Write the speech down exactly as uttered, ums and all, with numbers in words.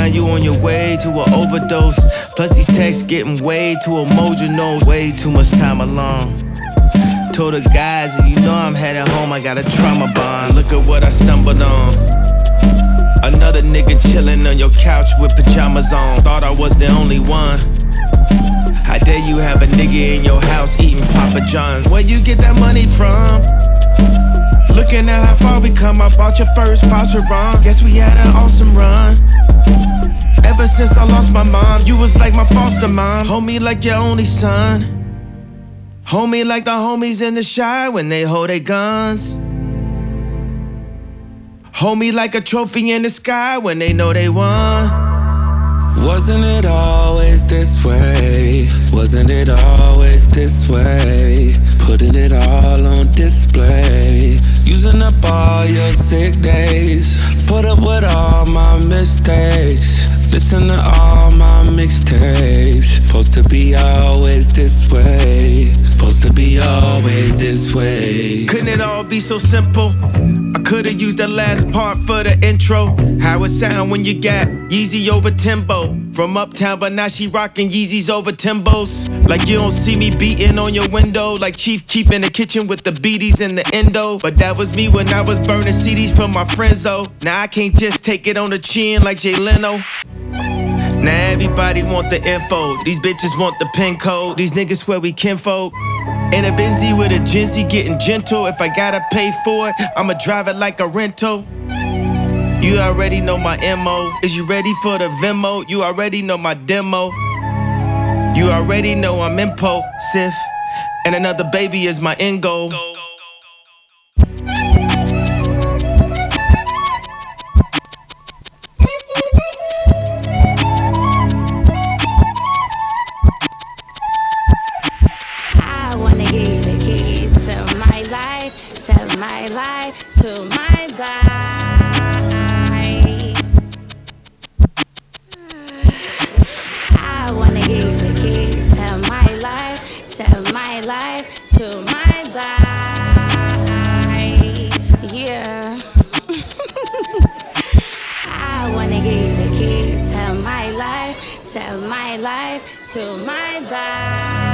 you on your way to an overdose. Plus these texts getting way too emotional. Way too much time alone. Told the guys, and you know I'm headed home, I got a trauma bond. Look at what I stumbled on. Another nigga chillin' on your couch with pajamas on. Thought I was the only one. How dare you have a nigga in your house eating Papa John's? Where you get that money from? Looking at how far we come, I bought your first Vacheron. Guess we had an awesome run. Ever since I lost my mom, you was like my foster mom. Hold me like your only son. Hold me like the homies in the shy when they hold their guns. Hold me like a trophy in the sky when they know they won. Wasn't it always this way? Wasn't it always this way? Putting it all on display. Using up all your sick days. Put up with all my mistakes. Listen to all my mixtapes. Supposed to be always this way. Supposed to be always this way. Couldn't it all be so simple? I could've used the last part for the intro. How it sound when you got Yeezy over Timbo. From uptown, but now she rockin' Yeezys over Timbos. Like you don't see me beating on your window. Like Chief Keef in the kitchen with the beaties and the endo. But that was me when I was burning C Ds from my friends though. Now I can't just take it on the chin like Jay Leno. Now everybody want the info. These bitches want the pin code. These niggas swear we kinfolk. In a Benzie with a Genzy getting gentle. If I gotta pay for it, I'ma drive it like a rental. You already know my M O. Is you ready for the Venmo? You already know my demo. You already know I'm impulsive. And another baby is my end goal. My life to my life. I wanna give the keys to my life, to my life, to my life. Yeah. I wanna give the keys to my life, to my life, to my life.